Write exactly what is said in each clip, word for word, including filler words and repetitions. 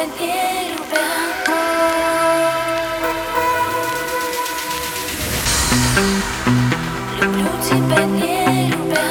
тебя не любя. Люблю тебя не любя.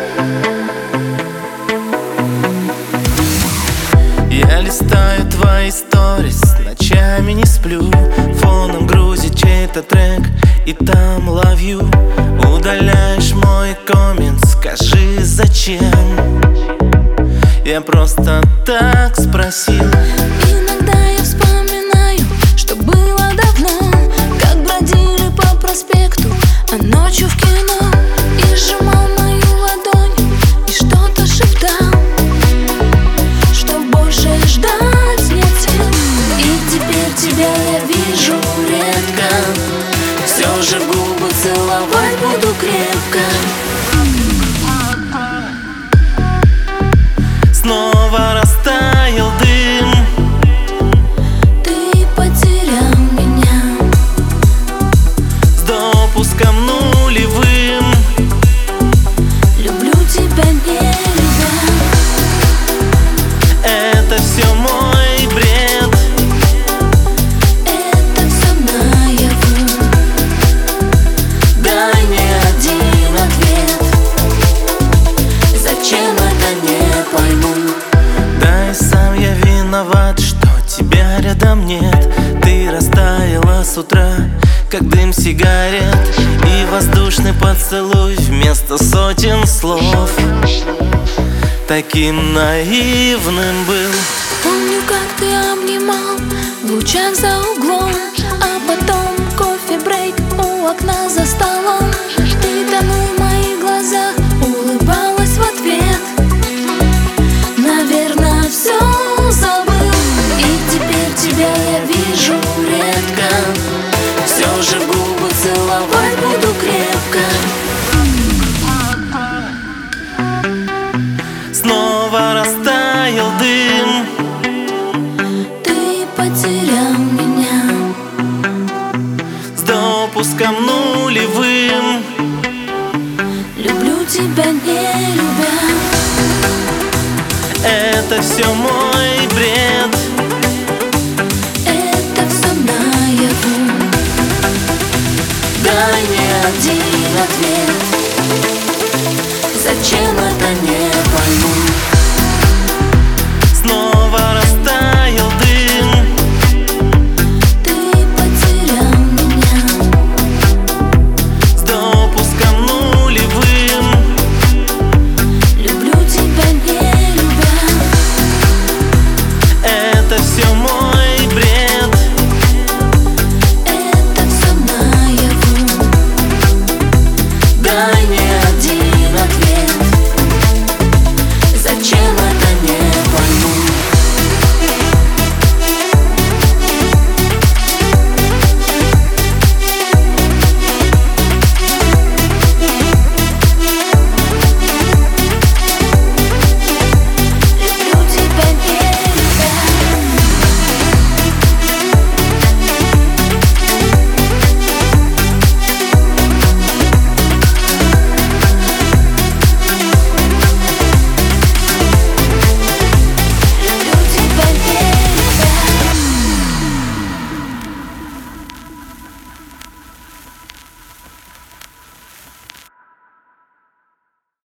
Я листаю твои сторис, ночами не сплю. Фоном грузит чей-то трек, и там love you. Удаляешь мой коммент, скажи зачем? Я просто так спросил. Иногда я вспоминаю, что было давно, как бродили по проспекту, а ночью в кино. И сжимал мою ладонь, и что-то шептал, что больше ждать нет сил. И теперь тебя я вижу редко, все же губы целовать буду крепко. Снова растаял дым. Ты потерял меня С допуском нулевым. Люблю тебя не любя. Это все мой бред. Это все наяву. Дай мне один ответ. Зачем это, не пойму. Да и сам я виноват, что тебя рядом нет. Ты растаяла с утра, как дым сигарет, и воздушный поцелуй вместо сотен слов таким наивным был. Помню, как ты обнимал в лучах за углом, а потом кофе-брейк у окна за столом. Ты тонул в моих глазах, улыбалась в ответ. Наверное, все забыл. И теперь тебя я вижу редко, все же губы целовать буду крепко. Снова растаял дым. Ты потерял меня С допуском нулевым. Люблю тебя не любя. Это все мой бред. Это все наяву. Дай мне один ответ. Зачем